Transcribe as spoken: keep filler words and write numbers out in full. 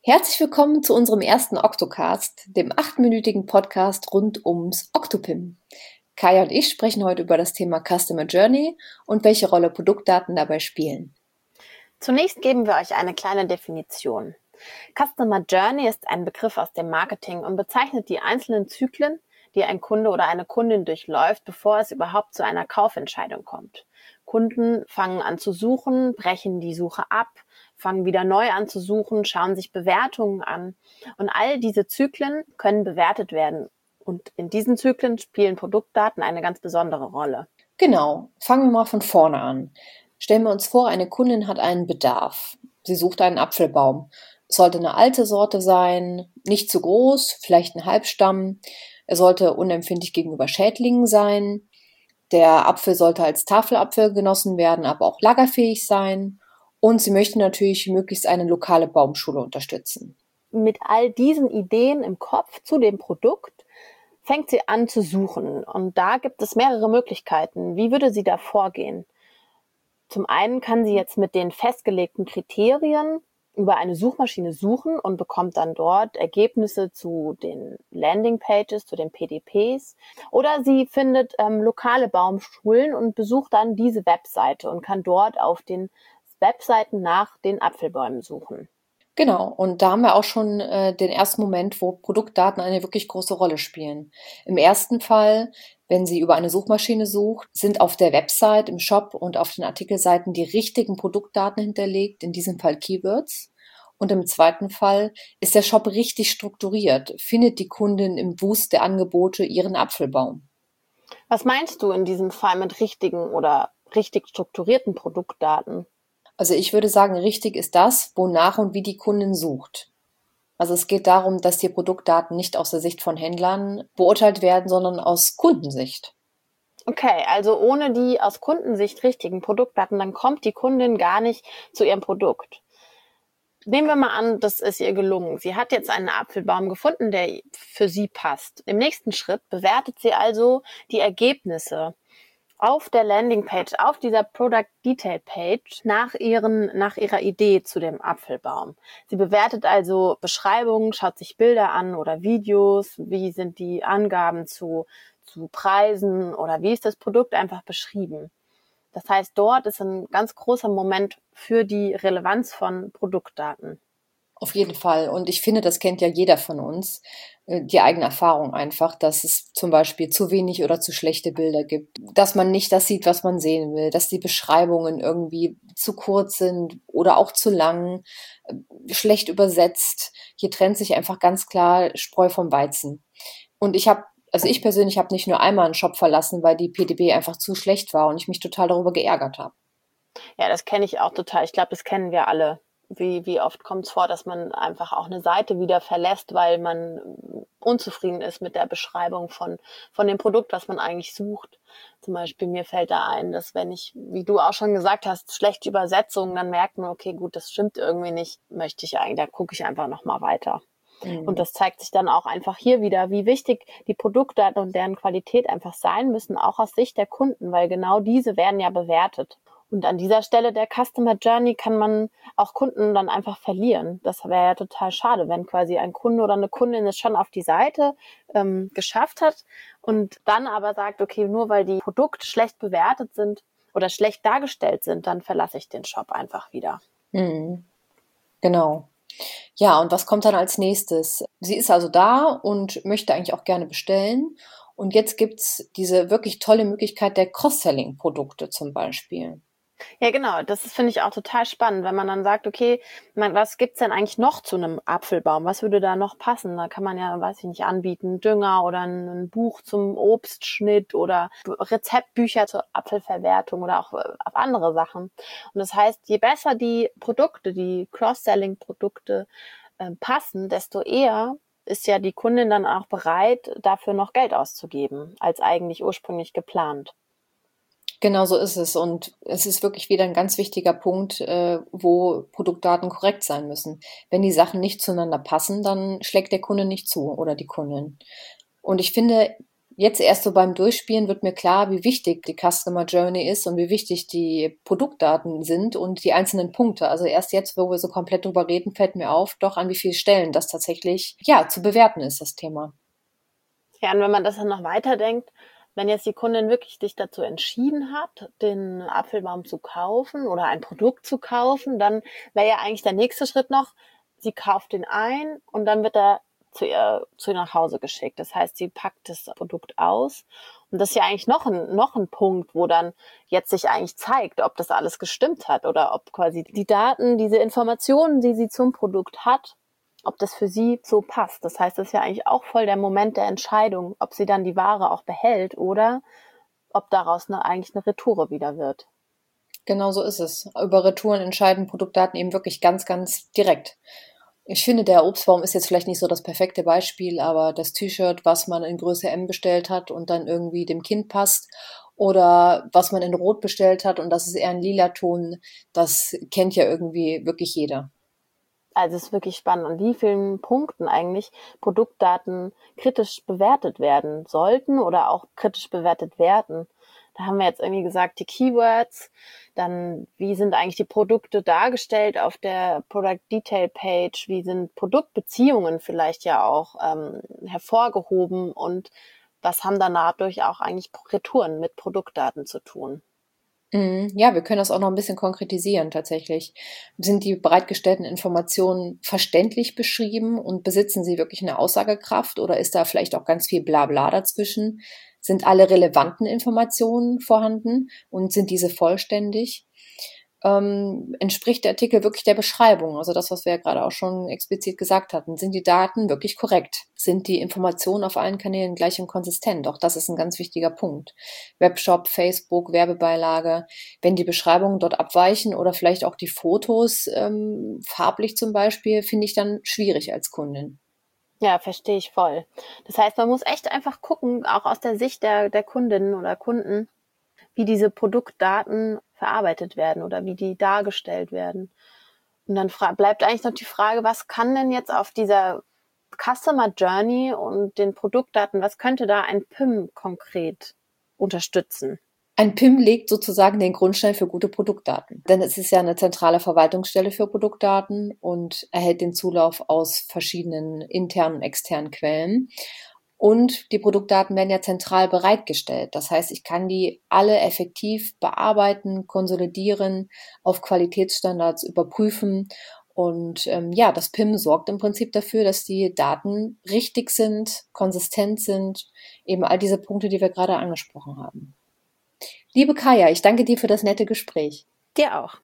Herzlich willkommen zu unserem ersten Octocast, dem achtminütigen Podcast rund ums Octopim. Kaya und ich sprechen heute über das Thema Customer Journey und welche Rolle Produktdaten dabei spielen. Zunächst geben wir euch eine kleine Definition. Customer Journey ist ein Begriff aus dem Marketing und bezeichnet die einzelnen Zyklen, die ein Kunde oder eine Kundin durchläuft, bevor es überhaupt zu einer Kaufentscheidung kommt. Kunden fangen an zu suchen, brechen die Suche ab, fangen wieder neu an zu suchen, schauen sich Bewertungen an. Und all diese Zyklen können bewertet werden. Und in diesen Zyklen spielen Produktdaten eine ganz besondere Rolle. Genau, fangen wir mal von vorne an. Stellen wir uns vor, eine Kundin hat einen Bedarf. Sie sucht einen Apfelbaum. Es sollte eine alte Sorte sein, nicht zu groß, vielleicht ein Halbstamm. Er sollte unempfindlich gegenüber Schädlingen sein. Der Apfel sollte als Tafelapfel genossen werden, aber auch lagerfähig sein. Und sie möchte natürlich möglichst eine lokale Baumschule unterstützen. Mit all diesen Ideen im Kopf zu dem Produkt fängt sie an zu suchen. Und da gibt es mehrere Möglichkeiten. Wie würde sie da vorgehen? Zum einen kann sie jetzt mit den festgelegten Kriterien über eine Suchmaschine suchen und bekommt dann dort Ergebnisse zu den Landingpages, zu den P D Ps. Oder sie findet ähm, lokale Baumschulen und besucht dann diese Webseite und kann dort auf den Webseiten nach den Apfelbäumen suchen. Genau, und da haben wir auch schon äh, den ersten Moment, wo Produktdaten eine wirklich große Rolle spielen. Im ersten Fall, wenn sie über eine Suchmaschine sucht, sind auf der Website, im Shop und auf den Artikelseiten die richtigen Produktdaten hinterlegt, in diesem Fall Keywords. Und im zweiten Fall ist der Shop richtig strukturiert, findet die Kundin im Wust der Angebote ihren Apfelbaum. Was meinst du in diesem Fall mit richtigen oder richtig strukturierten Produktdaten? Also ich würde sagen, richtig ist das, wonach und wie die Kundin sucht. Also es geht darum, dass die Produktdaten nicht aus der Sicht von Händlern beurteilt werden, sondern aus Kundensicht. Okay, also ohne die aus Kundensicht richtigen Produktdaten, dann kommt die Kundin gar nicht zu ihrem Produkt. Nehmen wir mal an, das ist ihr gelungen. Sie hat jetzt einen Apfelbaum gefunden, der für sie passt. Im nächsten Schritt bewertet sie also die Ergebnisse auf der Landingpage, auf dieser Product Detail Page nach ihren, nach ihrer Idee zu dem Apfelbaum. Sie bewertet also Beschreibungen, schaut sich Bilder an oder Videos, wie sind die Angaben zu, zu Preisen oder wie ist das Produkt einfach beschrieben. Das heißt, dort ist ein ganz großer Moment für die Relevanz von Produktdaten. Auf jeden Fall. Und ich finde, das kennt ja jeder von uns, äh, die eigene Erfahrung einfach, dass es zum Beispiel zu wenig oder zu schlechte Bilder gibt, dass man nicht das sieht, was man sehen will, dass die Beschreibungen irgendwie zu kurz sind oder auch zu lang, äh, schlecht übersetzt. Hier trennt sich einfach ganz klar Spreu vom Weizen. Und ich habe, also ich persönlich habe nicht nur einmal einen Shop verlassen, weil die P D B einfach zu schlecht war und ich mich total darüber geärgert habe. Ja, das kenne ich auch total. Ich glaube, das kennen wir alle. Wie, wie oft kommt es vor, dass man einfach auch eine Seite wieder verlässt, weil man unzufrieden ist mit der Beschreibung von, von dem Produkt, was man eigentlich sucht. Zum Beispiel mir fällt da ein, dass wenn ich, wie du auch schon gesagt hast, schlechte Übersetzungen, dann merkt man, okay, gut, das stimmt irgendwie nicht, möchte ich eigentlich, da gucke ich einfach nochmal weiter. Mhm. Und das zeigt sich dann auch einfach hier wieder, wie wichtig die Produktdaten und deren Qualität einfach sein müssen, auch aus Sicht der Kunden, weil genau diese werden ja bewertet. Und an dieser Stelle der Customer Journey kann man auch Kunden dann einfach verlieren. Das wäre ja total schade, wenn quasi ein Kunde oder eine Kundin es schon auf die Seite ähm, geschafft hat und dann aber sagt, okay, nur weil die Produkte schlecht bewertet sind oder schlecht dargestellt sind, dann verlasse ich den Shop einfach wieder. Mhm. Genau. Ja, und was kommt dann als nächstes? Sie ist also da und möchte eigentlich auch gerne bestellen. Und jetzt gibt's diese wirklich tolle Möglichkeit der Cross-Selling-Produkte zum Beispiel. Ja, genau. Das ist, finde ich, auch total spannend, wenn man dann sagt, okay, man, was gibt's denn eigentlich noch zu einem Apfelbaum? Was würde da noch passen? Da kann man ja, weiß ich nicht, anbieten, Dünger oder ein, ein Buch zum Obstschnitt oder Rezeptbücher zur Apfelverwertung oder auch äh, auf andere Sachen. Und das heißt, je besser die Produkte, die Cross-Selling-Produkte äh, passen, desto eher ist ja die Kundin dann auch bereit, dafür noch Geld auszugeben, als eigentlich ursprünglich geplant. Genau so ist es. Und es ist wirklich wieder ein ganz wichtiger Punkt, äh, wo Produktdaten korrekt sein müssen. Wenn die Sachen nicht zueinander passen, dann schlägt der Kunde nicht zu oder die Kundin. Und ich finde, Jetzt erst so beim Durchspielen wird mir klar, wie wichtig die Customer Journey ist und wie wichtig die Produktdaten sind und die einzelnen Punkte. Also erst jetzt, wo wir so komplett drüber reden, fällt mir auf, doch an wie vielen Stellen das tatsächlich, ja, zu bewerten ist, das Thema. Ja, und wenn man das dann noch weiterdenkt, wenn jetzt die Kundin wirklich sich dazu entschieden hat, den Apfelbaum zu kaufen oder ein Produkt zu kaufen, dann wäre ja eigentlich der nächste Schritt noch, sie kauft den ein und dann wird er zu ihr, zu ihr nach Hause geschickt. Das heißt, sie packt das Produkt aus. Und das ist ja eigentlich noch ein, noch ein Punkt, wo dann jetzt sich eigentlich zeigt, ob das alles gestimmt hat oder ob quasi die Daten, diese Informationen, die sie zum Produkt hat, ob das für sie so passt. Das heißt, das ist ja eigentlich auch voll der Moment der Entscheidung, ob sie dann die Ware auch behält oder ob daraus eine, eigentlich eine Retoure wieder wird. Genau so ist es. Über Retouren entscheiden Produktdaten eben wirklich ganz, ganz direkt. Ich finde, der Obstbaum ist jetzt vielleicht nicht so das perfekte Beispiel, aber das T-Shirt, was man in Größe M bestellt hat und dann irgendwie dem Kind passt, oder was man in Rot bestellt hat und das ist eher ein lila Ton, das kennt ja irgendwie wirklich jeder. Also es ist wirklich spannend, an wie vielen Punkten eigentlich Produktdaten kritisch bewertet werden sollten oder auch kritisch bewertet werden. Da haben wir jetzt irgendwie gesagt, die Keywords, dann wie sind eigentlich die Produkte dargestellt auf der Product Detail Page, wie sind Produktbeziehungen vielleicht ja auch ähm, hervorgehoben und was haben dann dadurch auch eigentlich Retouren mit Produktdaten zu tun. Mhm. Ja, wir können das auch noch ein bisschen konkretisieren tatsächlich. Sind die bereitgestellten Informationen verständlich beschrieben und besitzen sie wirklich eine Aussagekraft oder ist da vielleicht auch ganz viel Blabla dazwischen? Sind alle relevanten Informationen vorhanden und sind diese vollständig? Ähm, entspricht der Artikel wirklich der Beschreibung? Also das, was wir ja gerade auch schon explizit gesagt hatten. Sind die Daten wirklich korrekt? Sind die Informationen auf allen Kanälen gleich und konsistent? Auch das ist ein ganz wichtiger Punkt. Webshop, Facebook, Werbebeilage. Wenn die Beschreibungen dort abweichen oder vielleicht auch die Fotos ähm, farblich zum Beispiel, finde ich dann schwierig als Kundin. Ja, verstehe ich voll. Das heißt, man muss echt einfach gucken, auch aus der Sicht der, der Kundinnen oder Kunden, wie diese Produktdaten verarbeitet werden oder wie die dargestellt werden. Und dann fra- bleibt eigentlich noch die Frage, was kann denn jetzt auf dieser Customer Journey und den Produktdaten, was könnte da ein P I M konkret unterstützen? Ein P I M legt sozusagen den Grundstein für gute Produktdaten, denn es ist ja eine zentrale Verwaltungsstelle für Produktdaten und erhält den Zulauf aus verschiedenen internen und externen Quellen. Und die Produktdaten werden ja zentral bereitgestellt. Das heißt, ich kann die alle effektiv bearbeiten, konsolidieren, auf Qualitätsstandards überprüfen. Und ähm, ja, das P I M sorgt im Prinzip dafür, dass die Daten richtig sind, konsistent sind, eben all diese Punkte, die wir gerade angesprochen haben. Liebe Kaya, ich danke dir für das nette Gespräch. Dir auch.